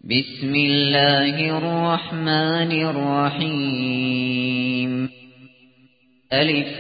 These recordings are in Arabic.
بسم الله الرحمن الرحيم ألف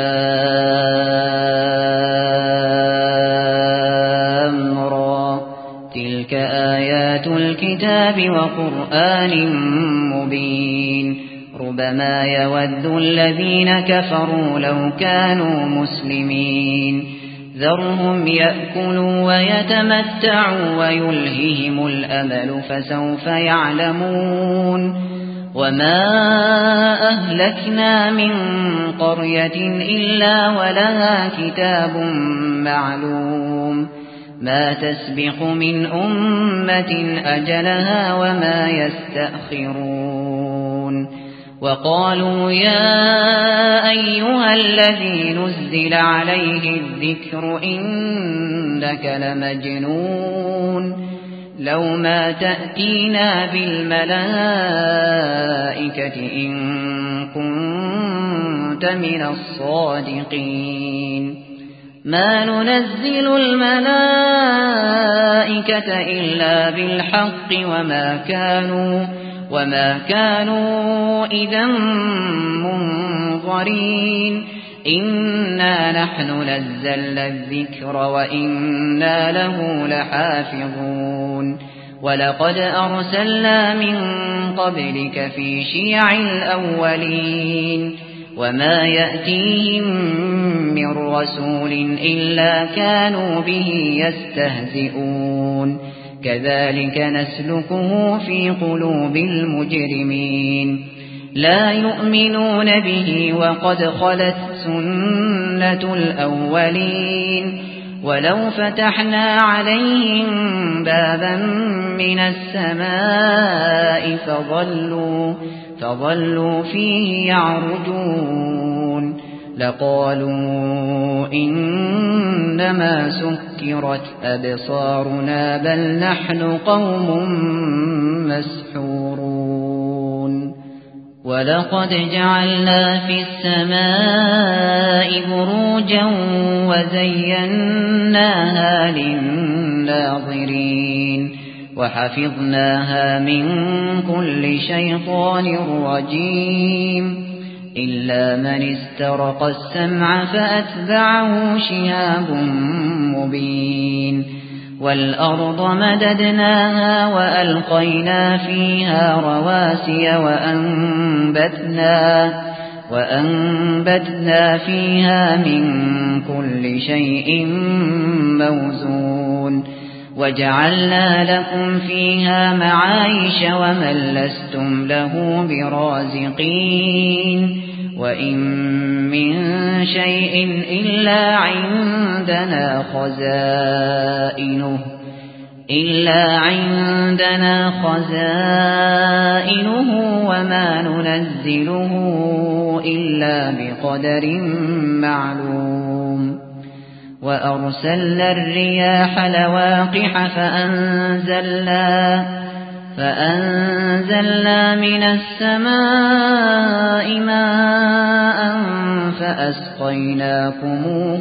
لام را تلك آيات الكتاب وقرآن مبين ربما يود الذين كفروا لو كانوا مسلمين ذرهم يأكلوا ويتمتعوا ويلههم الأمل فسوف يعلمون وما أهلكنا من قرية إلا ولها كتاب معلوم ما تسبق من أمة أجلها وما يستأخرون وقالوا يا أيها الذي نزل عليه الذكر إنك لمجنون لو ما تأتينا بالملائكة إن كنت من الصادقين ما ننزل الملائكة إلا بالحق وما كانوا إذا منظرين إنا نحن نزلنا الذكر وإنا له لحافظون ولقد أرسلنا من قبلك في شيع الأولين وما يأتيهم من رسول إلا كانوا به يستهزئون كذلك نسلكه في قلوب المجرمين لا يؤمنون به وقد خلت سنة الأولين ولو فتحنا عليهم بابا من السماء فظلوا فيه يعرجون لقالوا إنما سكرت أبصارنا بل نحن قوم مسحورون ولقد جعلنا في السماء بروجا وزيناها للناظرين وحفظناها من كل شيطان رجيم إلا من استرق السمع فأتبعه شهاب مبين والأرض مددناها وألقينا فيها رواسي وأنبتنا فيها من كل شيء موزون وجعلنا لكم فيها معايش ومن لستم له برازقين وإن من شيء إلا عندنا خزائنه وما ننزله إلا بقدر معلوم وأرسلنا الرياح لواقح فأنزلنا من السماء ماء فأسقيناكموه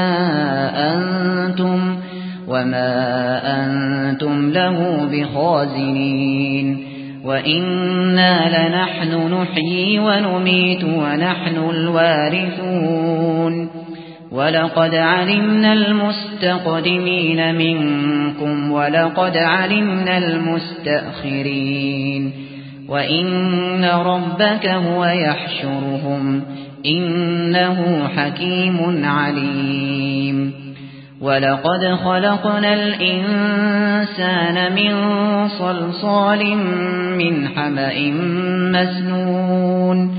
وما أنتم له بخازنين وإنا لنحن نحيي ونميت ونحن الوارثون ولقد علمنا المستقدمين منكم ولقد علمنا المستأخرين وإن ربك هو يحشرهم إنه حكيم عليم ولقد خلقنا الإنسان من صلصال من حمأ مسنون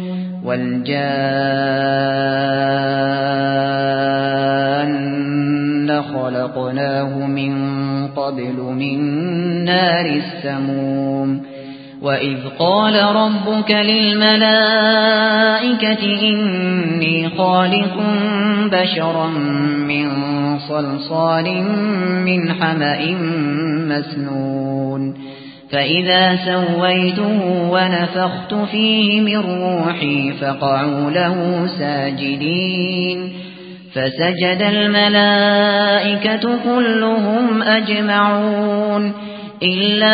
والجان خلقناه من قبل من نار السموم وإذ قال ربك للملائكة إني خالق بشرا من صلصال من حمأ مسنون فإذا سويته ونفخت فيه من روحي فقعوا له ساجدين فسجد الملائكة كلهم أجمعون إلا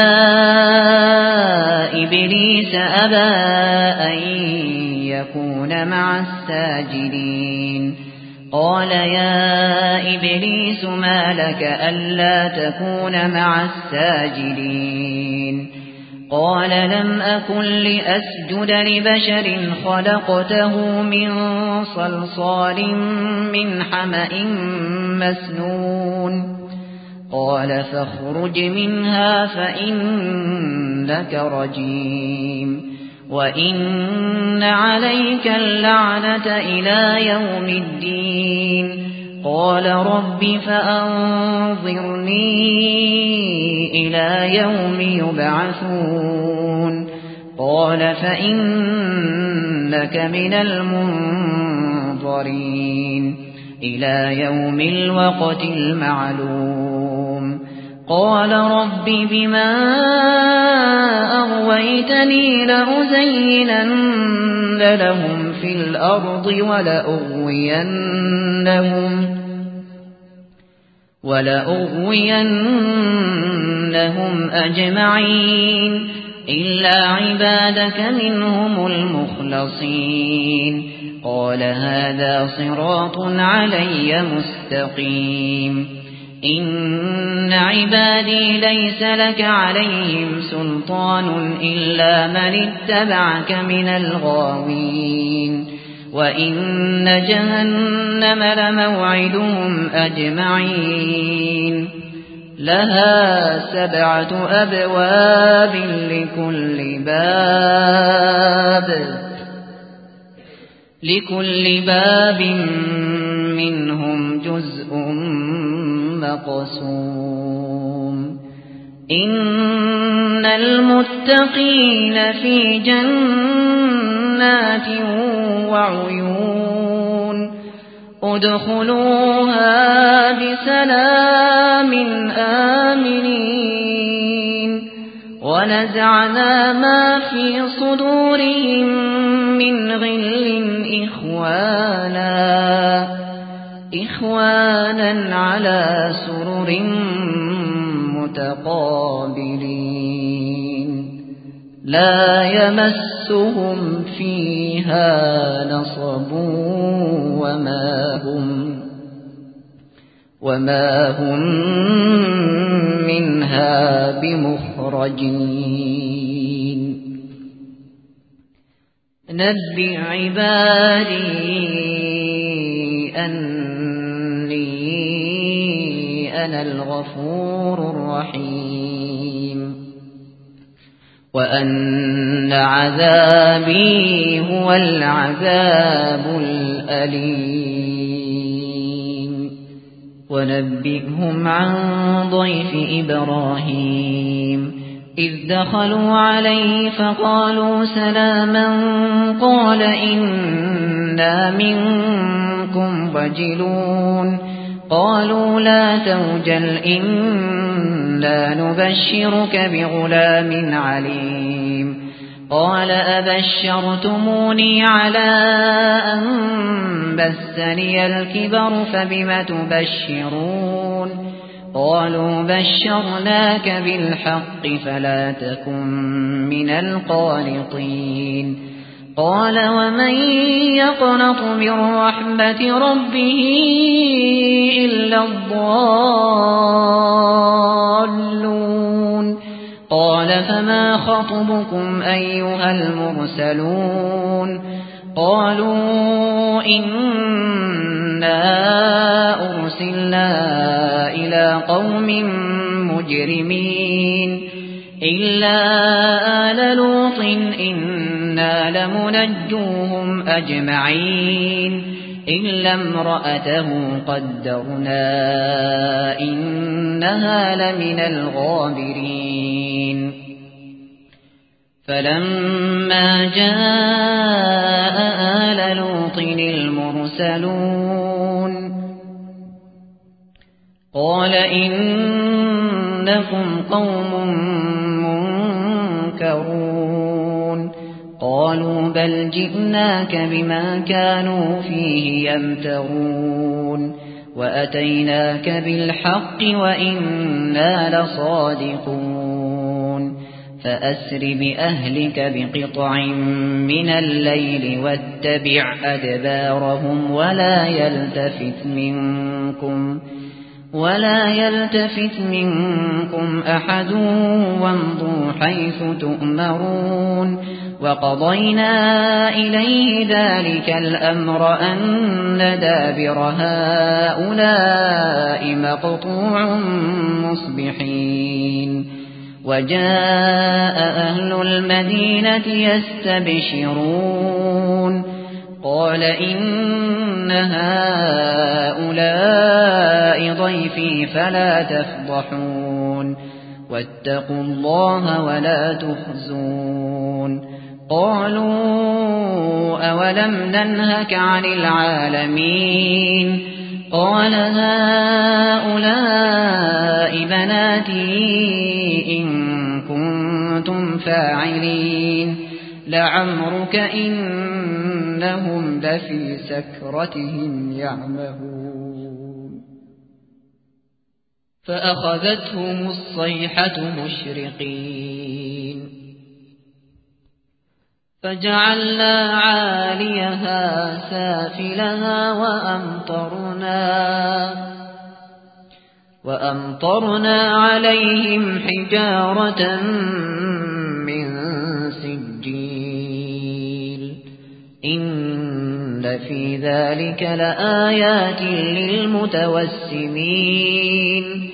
إبليس أبى أن يكون مع الساجدين قال يا إبليس ما لك ألا تكون مع الساجدين قال لم أكن لأسجد لبشر خلقته من صلصال من حمأ مسنون قال فاخرج منها فإنك رجيم وإن عليك اللعنة إلى يوم الدين قال رب فأنظرني إلى يوم يبعثون قال فإنك من المنظرين إلى يوم الوقت المعلوم قال رب بما أغويتني لأزينن لهم في الأرض ولأغوينهم أجمعين إلا عبادك منهم المخلصين قال هذا صراط علي مستقيم إن عبادي ليس لك عليهم سلطان إلا من اتبعك من الغاوين وإن جهنم لموعدهم أجمعين لها 7 أبواب لكل باب منهم جزء مقسوم إن المتقين في جنات وعيون ادخلوها بسلام آمنين ونزعنا ما في صدورهم من غل إخوانا على سرر متقابلين لا يمسهم فيها نصب وما هم منها بمخرجين نبئ عبادي أني أنا الغفور الرحيم وأن عذابي هو العذاب الأليم ونبئهم عن ضيف إبراهيم إذ دخلوا عليه فقالوا سلاما قال إنا منكم وجلون قالوا لا توجل إنا نبشرك بغلام عليم قال أبشرتموني على أن مسني الكبر فبم تبشرون قالوا بشرناك بالحق فلا تكن من القانطين قال ومن يقنط من رحمة ربه إلا الضالون قال فما خطبكم أيها المرسلون قالوا إنا أرسلنا إلى قوم مجرمين إلا آل لوط إنا لمنجوهم أجمعين إلا امرأته قدرنا إنها لمن الغابرين فلما جاء آل لوط المرسلون قال إنكم قوم منكرون قالوا بل جئناك بما كانوا فيه يمترون وأتيناك بالحق وإنا لصادقون فأسر بأهلك بقطع من الليل واتبع أدبارهم ولا يلتفت منكم أحد وامضوا حيث تؤمرون وقضينا إليه ذلك الأمر أن دابر هؤلاء مقطوع مصبحين وجاء أهل المدينة يستبشرون قال إن هؤلاء ضيفي فلا تفضحون واتقوا الله ولا تخزون قالوا أولم ننهك عن العالمين قال هؤلاء بناتي إن كنتم فاعلين لعمرك إنهم لفي سكرتهم يعمهون فأخذتهم الصيحة مشرقين فجعلنا عاليها سافلها وأمطرنا عليهم حجارة من سجيل إن في ذلك لآيات للمتوسمين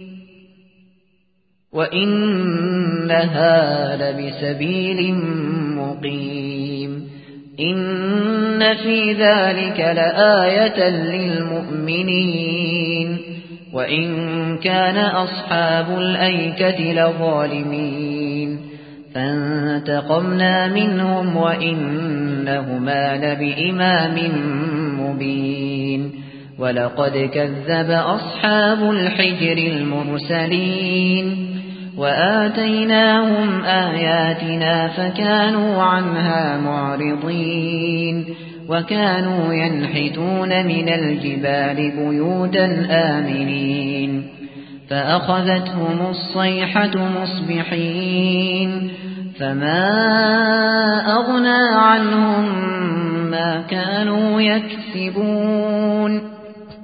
وإنها لبسبيل مقيم إن في ذلك لآية للمؤمنين وإن كان أصحاب الأيكة لظالمين فانتقمنا منهم وإنهما لبإمام مبين ولقد كذب أصحاب الحجر المرسلين وآتيناهم آياتنا فكانوا عنها معرضين وكانوا ينحتون من الجبال بيوتا آمنين فأخذتهم الصيحة مصبحين فما أغنى عنهم ما كانوا يكسبون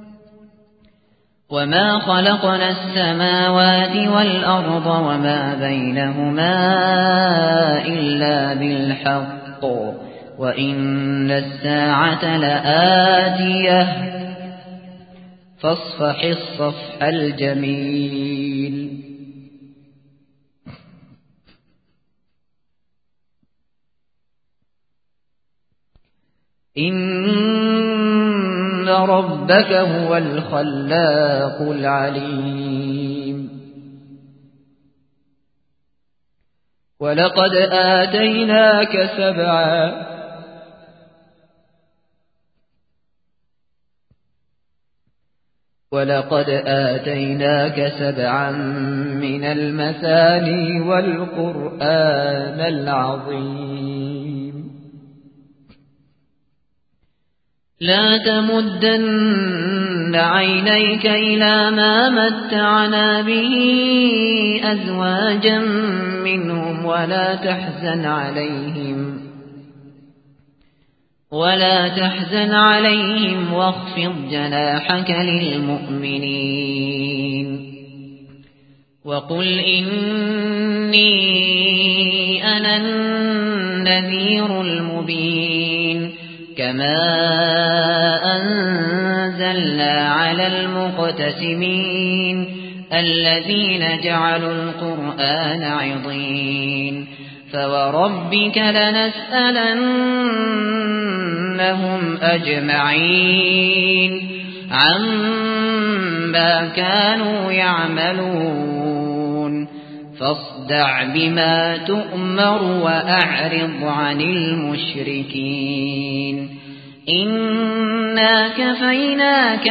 وما خلقنا السماوات والأرض وما بينهما إلا بالحق وإن الساعة لآتية فاصفح الصفح الجميل إن ربك هو الخلاق العليم ولقد آتيناك سبعا من المثاني والقرآن العظيم لا تمدن عينيك إلى ما متعنا به أزواجا منهم ولا تحزن عليهم واخفض جناحك للمؤمنين وقل إني أنا النذير المبين كما أنزلنا على المقتسمين الذين جعلوا القرآن عضين فوربك لنسألنهم أجمعين عما كانوا يعملون فاصدع بما تؤمر وأعرض عن المشركين إنا كفيناك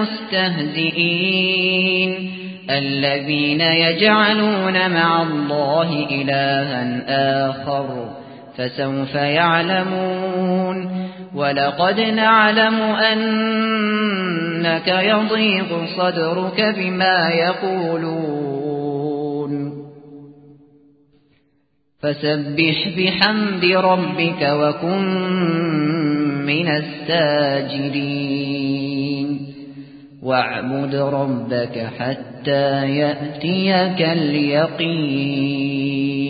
المستهزئين الذين يجعلون مع الله إلها آخر فسوف يعلمون ولقد نعلم أنك يضيق صدرك بما يقولون فسبح بحمد ربك وكن من الساجدين واعبد ربك حتى يأتيك اليقين